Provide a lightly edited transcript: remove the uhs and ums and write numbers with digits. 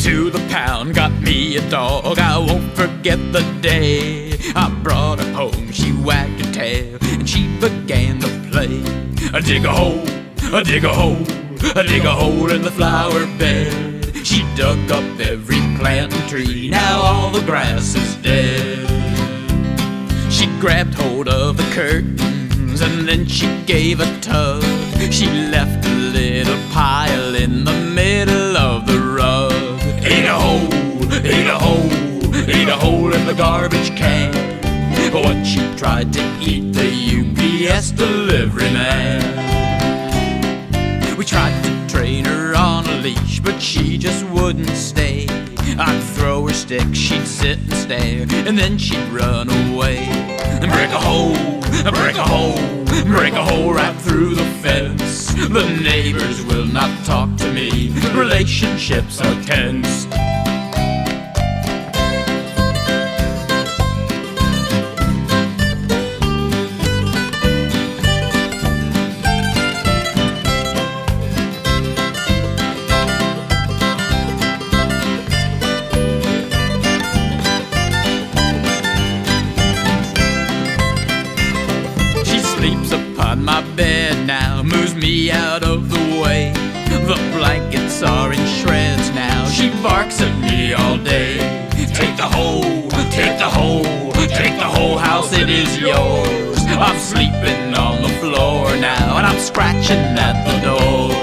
to the pound, got me a dog. I won't forget the day I brought her home. She wagged her tail and she began to play. Dig a hole, dig a hole, dig a hole in the flower bed. She dug up every plant and tree, now all the grass is dead. She grabbed hold of the curtains and then she gave a tug. She left a little pile in the middle of the rug. Ate a hole, ate a hole, ate a hole in the garbage can. What she tried to eat the UPS delivery man. We tried to train her on a leash, but she just wouldn't stay. I'd throw her stick, she'd sit and stare, and then she'd run away. And break a hole, break a hole, break a hole right through the fence. The neighbors will not talk to me, relationships are tense. Sleeps upon my bed now, moves me out of the way. The blankets are in shreds now, she barks at me all day. Take the whole, take the whole, take the whole house, it is yours. I'm sleeping on the floor now, and I'm scratching at the door.